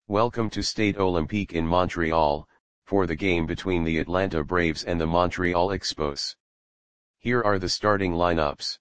Welcome to Stade Olympique in Montreal, for the game between the Atlanta Braves and the Montreal Expos. Here are the starting lineups.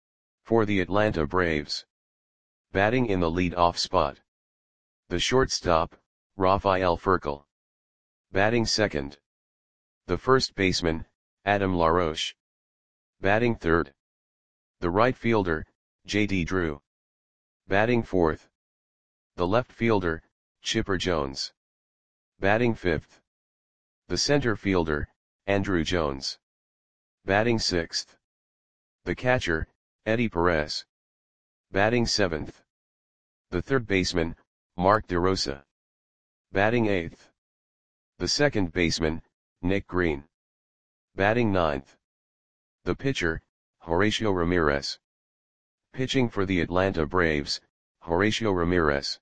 For the Atlanta Braves. Batting in the lead-off spot. The shortstop, Rafael Furcal. Batting second. The first baseman, Adam LaRoche. Batting third. The right fielder, J.D. Drew. Batting fourth. The left fielder, Chipper Jones. Batting fifth. The center fielder, Andruw Jones. Batting sixth. The catcher, Eddie Perez. Batting seventh. The third baseman, Mark DeRosa. Batting eighth. The second baseman, Nick Green. Batting ninth. The pitcher, Horacio Ramirez. Pitching for the Atlanta Braves, Horacio Ramirez.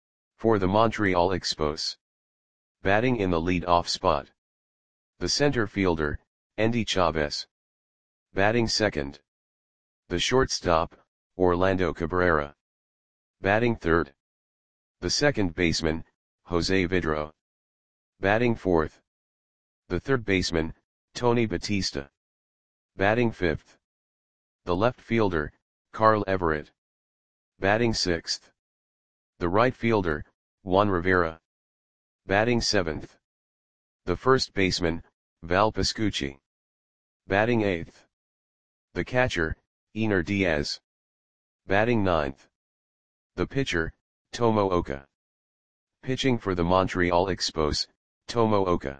For the Montreal Expos. Batting in the lead-off spot. The center fielder, Endy Chavez. Batting second. The shortstop, Orlando Cabrera. Batting third. The second baseman, Jose Vidro. Batting fourth. The third baseman, Tony Batista. Batting fifth. The left fielder, Carl Everett. Batting sixth. The right fielder, Juan Rivera. Batting seventh. The first baseman, Val Pascucci. Batting eighth. The catcher, Ener Diaz. Batting ninth. The pitcher, Tomo Oka. Pitching for the Montreal Expos, Tomo Oka.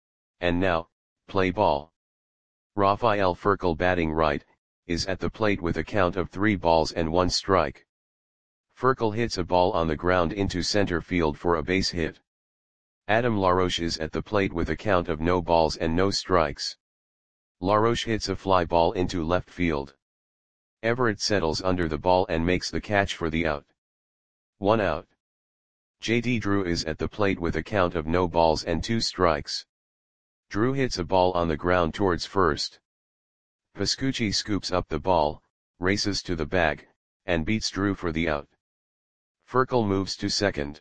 And now, play ball. Rafael Furcal batting right, is at the plate with a count of 3 balls and 1 strike. Furcal hits a ball on the ground into center field for a base hit. Adam LaRoche is at the plate with a count of no balls and no strikes. LaRoche hits a fly ball into left field. Everett settles under the ball and makes the catch for the out. 1 out. J.D. Drew is at the plate with a count of no balls and 2 strikes. Drew hits a ball on the ground towards first. Pascucci scoops up the ball, races to the bag, and beats Drew for the out. Furcal moves to second.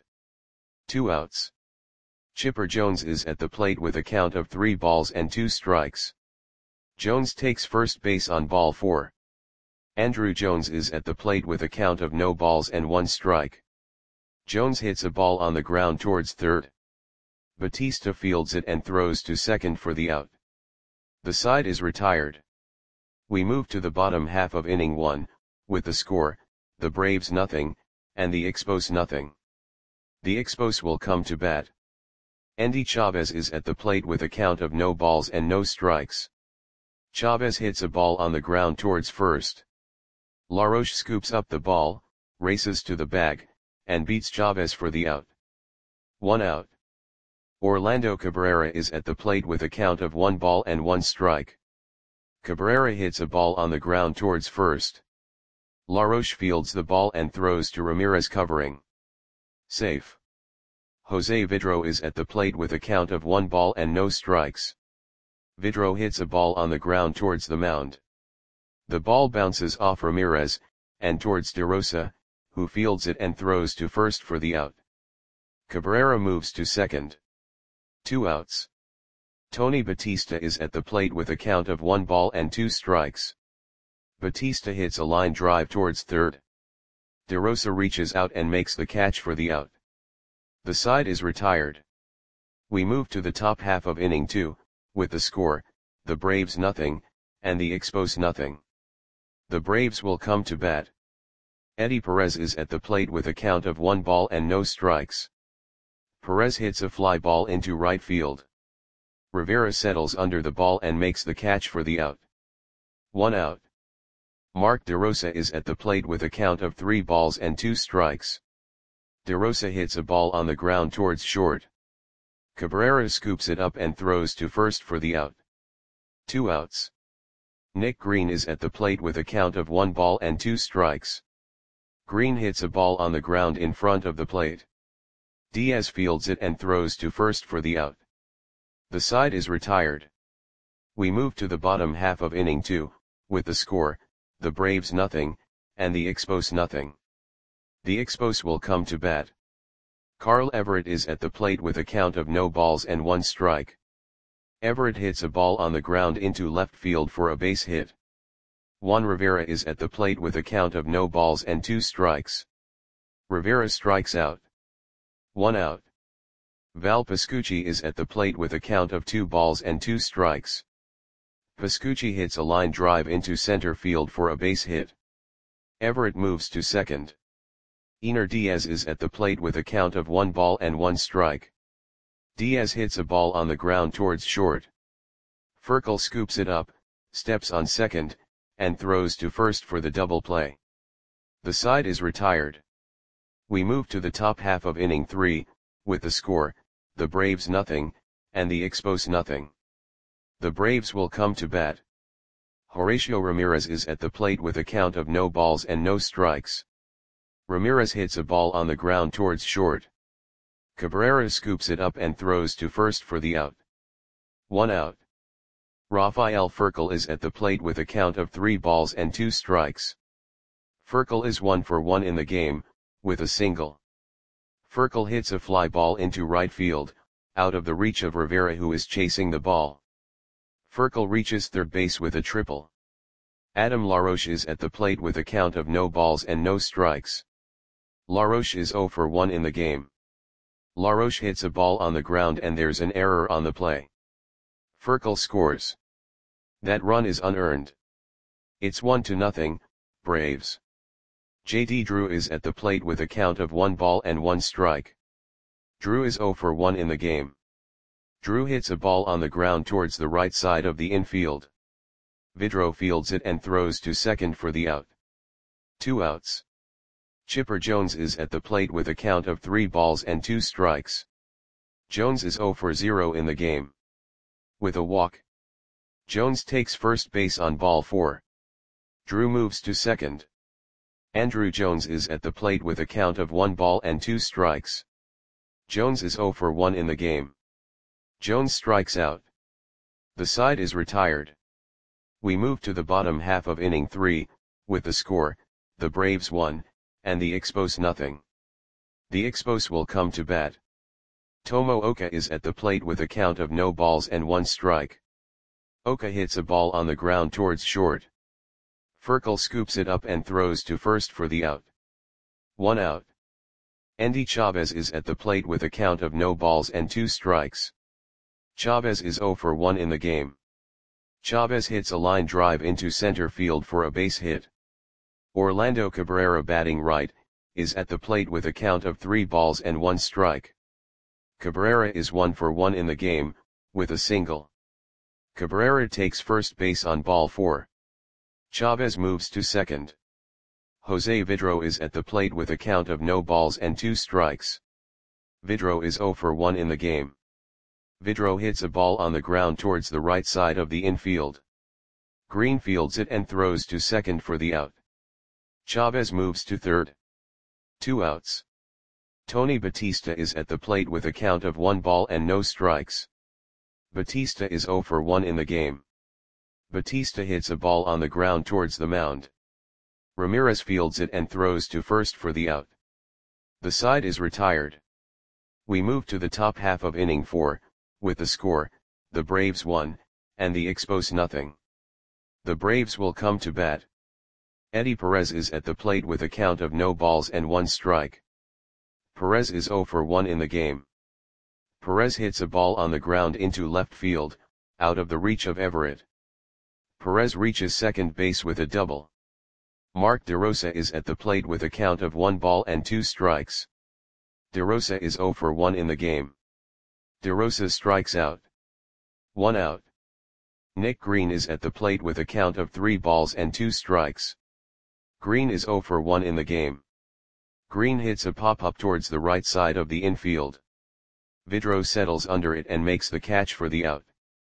2 outs. Chipper Jones is at the plate with a count of 3 balls and 2 strikes. Jones takes first base on ball 4. Andruw Jones is at the plate with a count of no balls and 1 strike. Jones hits a ball on the ground towards third. Batista fields it and throws to second for the out. The side is retired. We move to the bottom half of inning 1, with the score, the Braves nothing, and the Expos nothing. The Expos will come to bat. Endy Chavez is at the plate with a count of no balls and no strikes. Chavez hits a ball on the ground towards first. LaRoche scoops up the ball, races to the bag, and beats Chavez for the out. 1 out. Orlando Cabrera is at the plate with a count of 1 ball and 1 strike. Cabrera hits a ball on the ground towards first. LaRoche fields the ball and throws to Ramirez covering. Safe. Jose Vidro is at the plate with a count of 1 ball and no strikes. Vidro hits a ball on the ground towards the mound. The ball bounces off Ramirez, and towards DeRosa, who fields it and throws to first for the out. Cabrera moves to second. 2 outs. Tony Batista is at the plate with a count of 1 ball and 2 strikes. Batista hits a line drive towards third. DeRosa reaches out and makes the catch for the out. The side is retired. We move to the top half of inning 2, with the score, the Braves nothing, and the Expos nothing. The Braves will come to bat. Eddie Perez is at the plate with a count of 1 ball and no strikes. Perez hits a fly ball into right field. Rivera settles under the ball and makes the catch for the out. 1 out. Mark DeRosa is at the plate with a count of 3 balls and 2 strikes. DeRosa hits a ball on the ground towards short. Cabrera scoops it up and throws to first for the out. 2 outs. Nick Green is at the plate with a count of 1 ball and 2 strikes. Green hits a ball on the ground in front of the plate. Diaz fields it and throws to first for the out. The side is retired. We move to the bottom half of inning 2, with the score, the Braves nothing, and the Expos nothing. The Expos will come to bat. Carl Everett is at the plate with a count of no balls and 1 strike. Everett hits a ball on the ground into left field for a base hit. Juan Rivera is at the plate with a count of no balls and 2 strikes. Rivera strikes out. 1 out. Val Pascucci is at the plate with a count of 2 balls and 2 strikes. Pascucci hits a line drive into center field for a base hit. Everett moves to second. Ener Diaz is at the plate with a count of 1 ball and 1 strike. Diaz hits a ball on the ground towards short. Furcal scoops it up, steps on second, and throws to first for the double play. The side is retired. We move to the top half of inning 3, with the score, the Braves nothing, and the Expos nothing. The Braves will come to bat. Horacio Ramirez is at the plate with a count of no balls and no strikes. Ramirez hits a ball on the ground towards short. Cabrera scoops it up and throws to first for the out. 1 out. Rafael Furcal is at the plate with a count of 3 balls and 2 strikes. Furcal is 1 for 1 in the game, with a single. Furcal hits a fly ball into right field, out of the reach of Rivera who is chasing the ball. Furcal reaches third base with a triple. Adam LaRoche is at the plate with a count of no balls and no strikes. LaRoche is 0 for 1 in the game. LaRoche hits a ball on the ground and there's an error on the play. Furcal scores. That run is unearned. It's 1-0, Braves. J.D. Drew is at the plate with a count of 1 ball and 1 strike. Drew is 0 for 1 in the game. Drew hits a ball on the ground towards the right side of the infield. Vidro fields it and throws to second for the out. 2 outs. Chipper Jones is at the plate with a count of 3 balls and 2 strikes. Jones is 0 for 0 in the game. With a walk. Jones takes first base on ball 4. Drew moves to second. Andruw Jones is at the plate with a count of 1 ball and 2 strikes. Jones is 0 for 1 in the game. Jones strikes out. The side is retired. We move to the bottom half of inning 3, with the score, the Braves 1, and the Expos nothing. The Expos will come to bat. Tomo Oka is at the plate with a count of no balls and 1 strike. Oka hits a ball on the ground towards short. Furcal scoops it up and throws to first for the out. 1 out. Endy Chavez is at the plate with a count of no balls and 2 strikes. Chavez is 0 for 1 in the game. Chavez hits a line drive into center field for a base hit. Orlando Cabrera, batting right, is at the plate with a count of 3 balls and 1 strike. Cabrera is 1 for 1 in the game, with a single. Cabrera takes first base on ball 4. Chavez moves to second. Jose Vidro is at the plate with a count of no balls and 2 strikes. Vidro is 0 for 1 in the game. Vidro hits a ball on the ground towards the right side of the infield. Green fields it and throws to second for the out. Chavez moves to third. 2 outs. Tony Batista is at the plate with a count of 1 ball and no strikes. Batista is 0 for 1 in the game. Batista hits a ball on the ground towards the mound. Ramirez fields it and throws to first for the out. The side is retired. We move to the top half of inning 4, with the score, the Braves 1, and the Expos nothing. The Braves will come to bat. Eddie Perez is at the plate with a count of no balls and 1 strike. Perez is 0 for 1 in the game. Perez hits a ball on the ground into left field, out of the reach of Everett. Perez reaches second base with a double. Mark DeRosa is at the plate with a count of 1 ball and 2 strikes. DeRosa is 0 for 1 in the game. DeRosa strikes out. 1 out. Nick Green is at the plate with a count of 3 balls and 2 strikes. Green is 0 for 1 in the game. Green hits a pop-up towards the right side of the infield. Vidro settles under it and makes the catch for the out.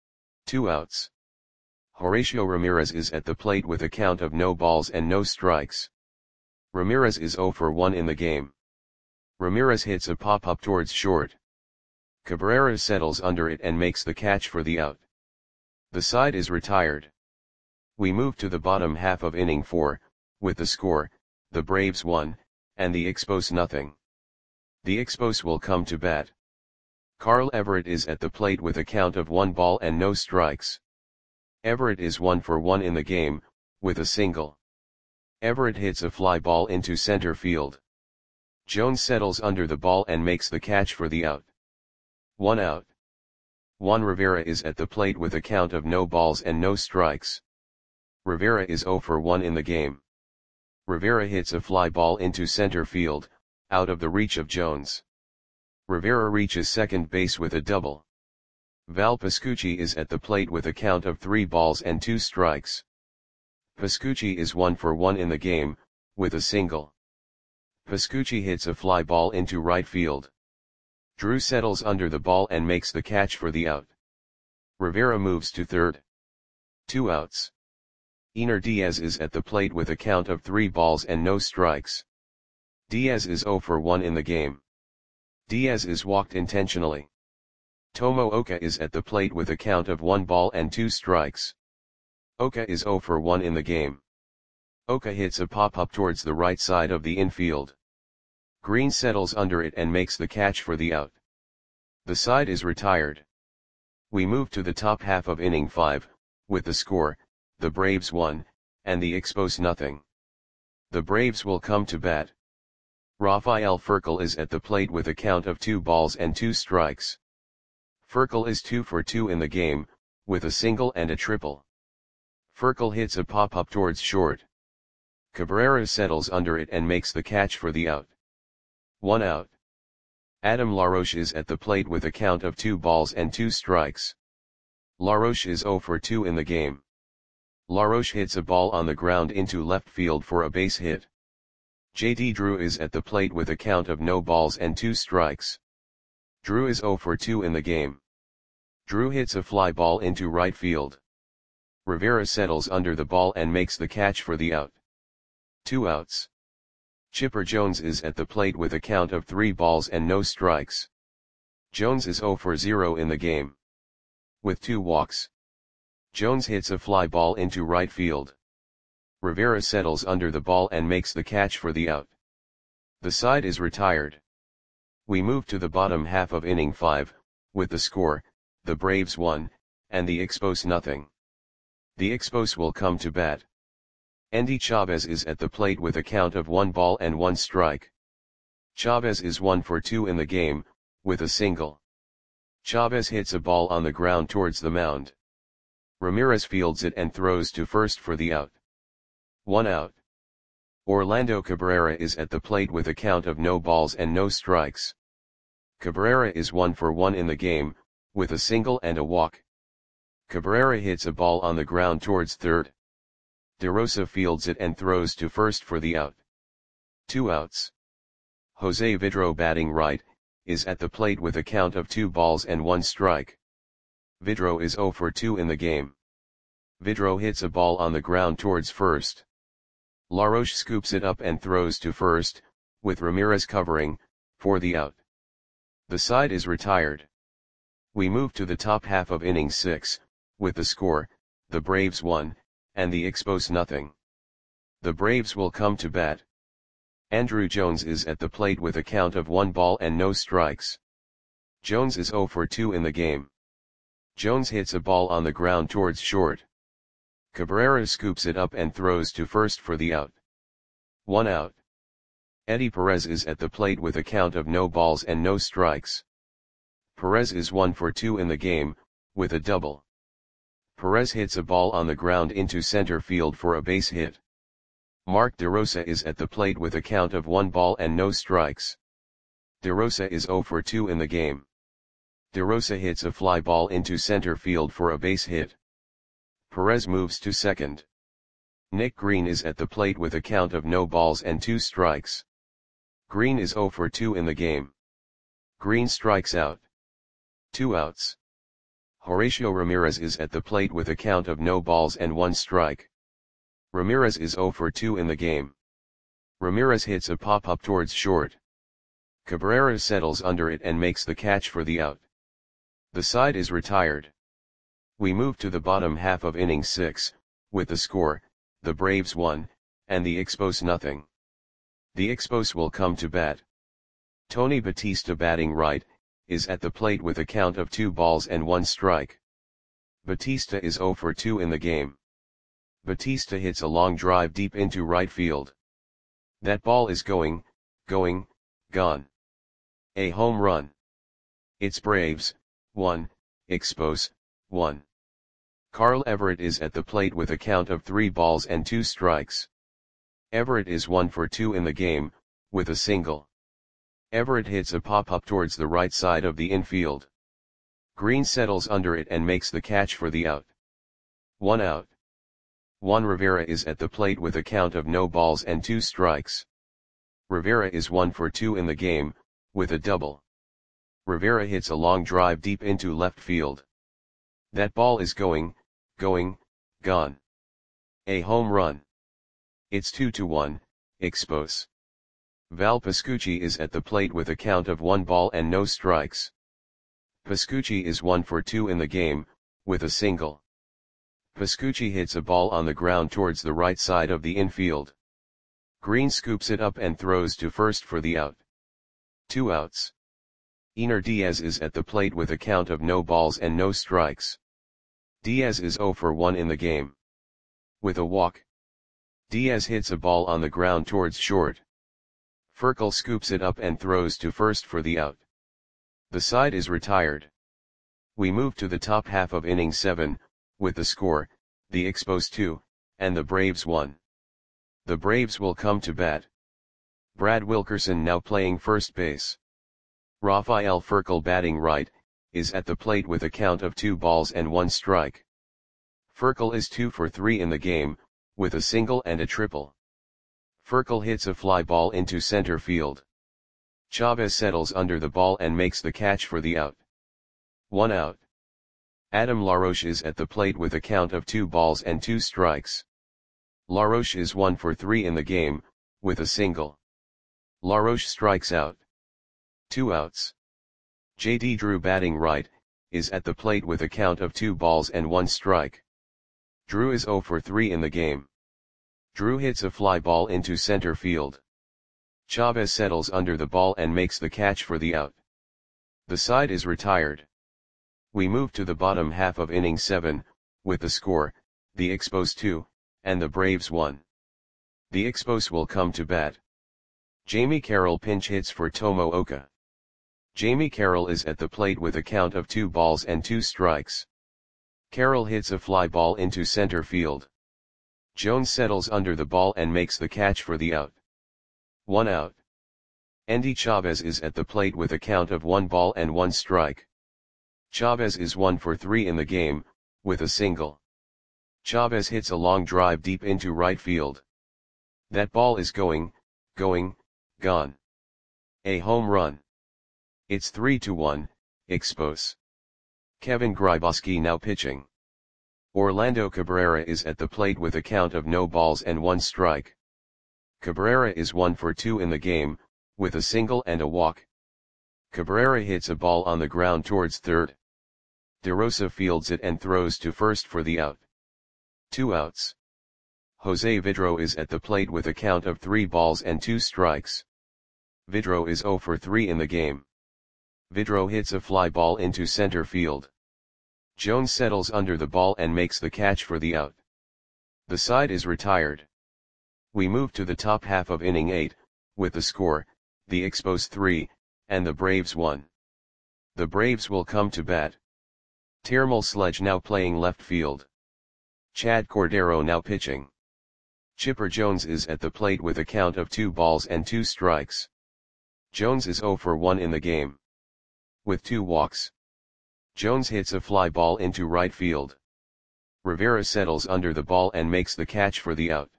2 outs. Horacio Ramirez is at the plate with a count of no balls and no strikes. Ramirez is 0 for 1 in the game. Ramirez hits a pop-up towards short. Cabrera settles under it and makes the catch for the out. The side is retired. We move to the bottom half of inning 4, with the score, the Braves 1, and the Expos nothing. The Expos will come to bat. Carl Everett is at the plate with a count of 1 ball and no strikes. Everett is 1 for 1 in the game, with a single. Everett hits a fly ball into center field. Jones settles under the ball and makes the catch for the out. 1 out. Juan Rivera is at the plate with a count of no balls and no strikes. Rivera is 0 for 1 in the game. Rivera hits a fly ball into center field, out of the reach of Jones. Rivera reaches second base with a double. Val Pascucci is at the plate with a count of 3 balls and 2 strikes. Pascucci is 1 for 1 in the game, with a single. Pascucci hits a fly ball into right field. Drew settles under the ball and makes the catch for the out. Rivera moves to third. 2 outs. Ener Diaz is at the plate with a count of 3 balls and no strikes. Diaz is 0 for 1 in the game. Diaz is walked intentionally. Tomo Oka is at the plate with a count of 1 ball and 2 strikes. Oka is 0 for 1 in the game. Oka hits a pop-up towards the right side of the infield. Green settles under it and makes the catch for the out. The side is retired. We move to the top half of inning 5, with the score, the Braves 1, and the Expos nothing. The Braves will come to bat. Rafael Furcal is at the plate with a count of 2 balls and 2 strikes. Furcal is 2 for 2 in the game, with a single and a triple. Furcal hits a pop-up towards short. Cabrera settles under it and makes the catch for the out. 1 out. Adam LaRoche is at the plate with a count of 2 balls and 2 strikes. LaRoche is 0 for 2 in the game. LaRoche hits a ball on the ground into left field for a base hit. J.D. Drew is at the plate with a count of no balls and 2 strikes. Drew is 0 for 2 in the game. Drew hits a fly ball into right field. Rivera settles under the ball and makes the catch for the out. 2 outs. Chipper Jones is at the plate with a count of 3 balls and no strikes. Jones is 0 for 0 in the game. With 2 walks. Jones hits a fly ball into right field. Rivera settles under the ball and makes the catch for the out. The side is retired. We move to the bottom half of inning 5, with the score, the Braves 1, and the Expos nothing. The Expos will come to bat. Endy Chavez is at the plate with a count of 1 ball and 1 strike. Chavez is 1 for 2 in the game, with a single. Chavez hits a ball on the ground towards the mound. Ramirez fields it and throws to first for the out. 1 out. Orlando Cabrera is at the plate with a count of no balls and no strikes. Cabrera is 1 for 1 in the game, with a single and a walk. Cabrera hits a ball on the ground towards third. DeRosa fields it and throws to first for the out. 2 outs. Jose Vidro, batting right, is at the plate with a count of 2 balls and 1 strike. Vidro is 0 for 2 in the game. Vidro hits a ball on the ground towards first. LaRoche scoops it up and throws to first, with Ramirez covering, for the out. The side is retired. We move to the top half of inning 6, with the score, the Braves 1, and the Expos nothing. The Braves will come to bat. Andruw Jones is at the plate with a count of 1 ball and no strikes. Jones is 0 for 2 in the game. Jones hits a ball on the ground towards short. Cabrera scoops it up and throws to first for the out. 1 out. Eddie Perez is at the plate with a count of no balls and no strikes. Perez is 1 for 2 in the game, with a double. Perez hits a ball on the ground into center field for a base hit. Mark DeRosa is at the plate with a count of 1 ball and no strikes. DeRosa is 0 for 2 in the game. DeRosa hits a fly ball into center field for a base hit. Perez moves to second. Nick Green is at the plate with a count of no balls and 2 strikes. Green is 0 for 2 in the game. Green strikes out. 2 outs. Horacio Ramirez is at the plate with a count of no balls and 1 strike. Ramirez is 0 for 2 in the game. Ramirez hits a pop-up towards short. Cabrera settles under it and makes the catch for the out. The side is retired. We move to the bottom half of inning 6, with the score, the Braves 1, and the Expos nothing. The Expos will come to bat. Tony Batista batting right, is at the plate with a count of 2 balls and 1 strike. Batista is 0 for 2 in the game. Batista hits a long drive deep into right field. That ball is going, gone. A home run. It's Braves, 1, Expos, 1. Carl Everett is at the plate with a count of 3 balls and 2 strikes. Everett is 1 for 2 in the game, with a single. Everett hits a pop-up towards the right side of the infield. Green settles under it and makes the catch for the out. 1 out. Juan Rivera is at the plate with a count of no balls and 2 strikes. Rivera is 1 for 2 in the game, with a double. Rivera hits a long drive deep into left field. That ball is going, gone. A home run. It's 2-1, Expos. Val Pascucci is at the plate with a count of 1 ball and no strikes. Pascucci is 1 for 2 in the game, with a single. Pascucci hits a ball on the ground towards the right side of the infield. Green scoops it up and throws to first for the out. 2 outs. Ener Diaz is at the plate with a count of no balls and no strikes. Diaz is 0 for 1 in the game. With a walk. Diaz hits a ball on the ground towards short. Furcal scoops it up and throws to first for the out. The side is retired. We move to the top half of inning 7, with the score, the Expos 2, and the Braves 1. The Braves will come to bat. Brad Wilkerson now playing first base. Rafael Furcal batting right, is at the plate with a count of 2 balls and 1 strike. Furcal is 2 for 3 in the game, with a single and a triple. Furcal hits a fly ball into center field. Chavez settles under the ball and makes the catch for the out. 1 out. Adam LaRoche is at the plate with a count of 2 balls and 2 strikes. LaRoche is 1 for 3 in the game, with a single. LaRoche strikes out. 2 outs. J.D. Drew batting right, is at the plate with a count of 2 balls and 1 strike. Drew is 0 for 3 in the game. Drew hits a fly ball into center field. Chavez settles under the ball and makes the catch for the out. The side is retired. We move to the bottom half of inning 7, with the score, the Expos 2, and the Braves 1. The Expos will come to bat. Jamie Carroll pinch hits for Tomo Oka. Jamie Carroll is at the plate with a count of 2 balls and 2 strikes. Carroll hits a fly ball into center field. Jones settles under the ball and makes the catch for the out. 1 out. Endy Chavez is at the plate with a count of 1 ball and 1 strike. Chavez is 1 for 3 in the game, with a single. Chavez hits a long drive deep into right field. That ball is going, gone. A home run. It's 3-1, Expos. Kevin Grybauski now pitching. Orlando Cabrera is at the plate with a count of no balls and 1 strike. Cabrera is 1 for 2 in the game, with a single and a walk. Cabrera hits a ball on the ground towards third. DeRosa fields it and throws to first for the out. 2 outs. Jose Vidro is at the plate with a count of 3 balls and 2 strikes. Vidro is 0 for 3 in the game. Vidro hits a fly ball into center field. Jones settles under the ball and makes the catch for the out. The side is retired. We move to the top half of inning 8, with the score, the Expos 3, and the Braves 1. The Braves will come to bat. Termal Sledge now playing left field. Chad Cordero now pitching. Chipper Jones is at the plate with a count of 2 balls and 2 strikes. Jones is 0 for 1 in the game. With 2 walks. Jones hits a fly ball into right field. Rivera settles under the ball and makes the catch for the out.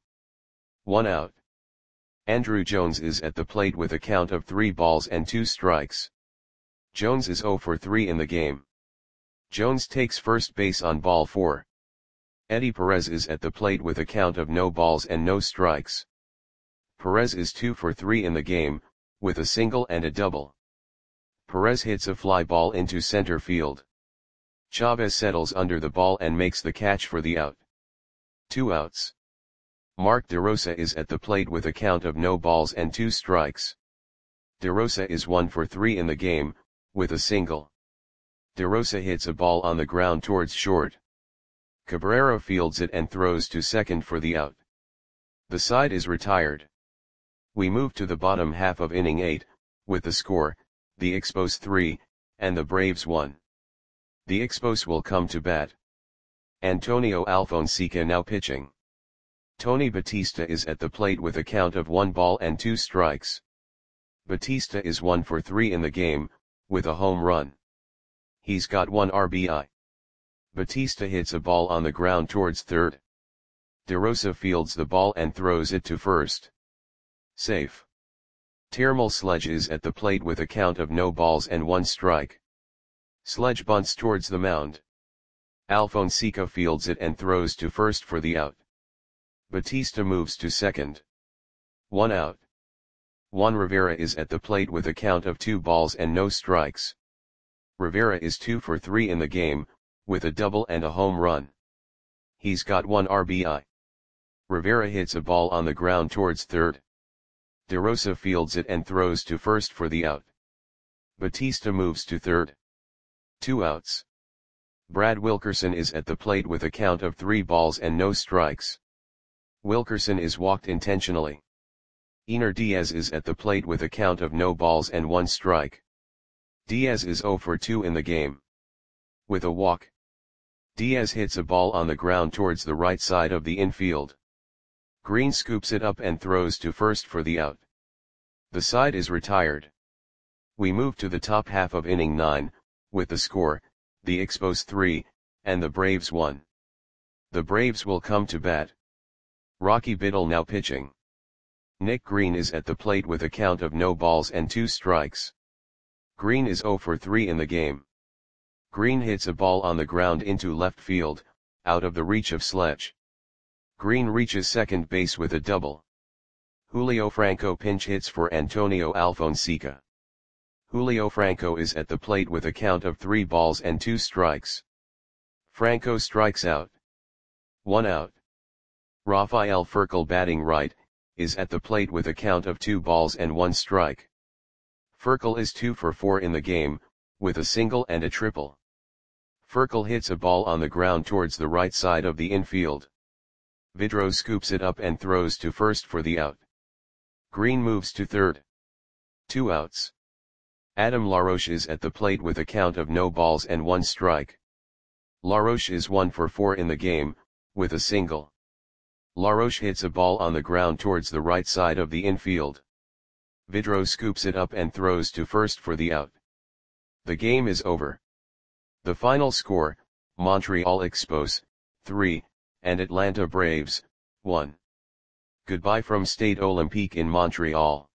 1 out. Andrew Jones is at the plate with a count of 3 balls and 2 strikes. Jones is 0 for 3 in the game. Jones takes first base on ball 4. Eddie Perez is at the plate with a count of no balls and no strikes. Perez is 2 for 3 in the game, with a single and a double. Perez hits a fly ball into center field. Chavez settles under the ball and makes the catch for the out. 2 outs. Mark DeRosa is at the plate with a count of no balls and 2 strikes. De Rosa is 1 for 3 in the game, with a single. De Rosa hits a ball on the ground towards short. Cabrera fields it and throws to second for the out. The side is retired. We move to the bottom half of inning 8, with the score, the Expos 3, and the Braves 1. The Expos will come to bat. Antonio Alfonseca now pitching. Tony Batista is at the plate with a count of 1 ball and 2 strikes. Batista is 1 for 3 in the game, with a home run. He's got 1 RBI. Batista hits a ball on the ground towards third. De Rosa fields the ball and throws it to first. Safe. Termal Sledge is at the plate with a count of no balls and 1 strike. Sledge bunts towards the mound. Alfonseca fields it and throws to first for the out. Batista moves to second. 1 out. Juan Rivera is at the plate with a count of 2 balls and no strikes. Rivera is 2 for 3 in the game, with a double and a home run. He's got 1 RBI. Rivera hits a ball on the ground towards third. De Rosa fields it and throws to first for the out. Batista moves to third. 2 outs. Brad Wilkerson is at the plate with a count of 3 balls and no strikes. Wilkerson is walked intentionally. Ener Diaz is at the plate with a count of no balls and 1 strike. Diaz is 0 for 2 in the game. With a walk, Diaz hits a ball on the ground towards the right side of the infield. Green scoops it up and throws to first for the out. The side is retired. We move to the top half of inning 9, with the score, the Expos 3, and the Braves 1. The Braves will come to bat. Rocky Biddle now pitching. Nick Green is at the plate with a count of no balls and 2 strikes. Green is 0 for 3 in the game. Green hits a ball on the ground into left field, out of the reach of Sledge. Green reaches second base with a double. Julio Franco pinch hits for Antonio Alfonseca. Julio Franco is at the plate with a count of 3 balls and 2 strikes. Franco strikes out. 1 out. Rafael Furcal batting right, is at the plate with a count of 2 balls and 1 strike. Furcal is 2 for 4 in the game, with a single and a triple. Furcal hits a ball on the ground towards the right side of the infield. Vidro scoops it up and throws to first for the out. Green moves to third. 2 outs. Adam LaRoche is at the plate with a count of no balls and 1 strike. LaRoche is 1 for 4 in the game, with a single. LaRoche hits a ball on the ground towards the right side of the infield. Vidro scoops it up and throws to first for the out. The game is over. The final score, Montreal Expos, 3, and Atlanta Braves, 1. Goodbye from Stade Olympique in Montreal.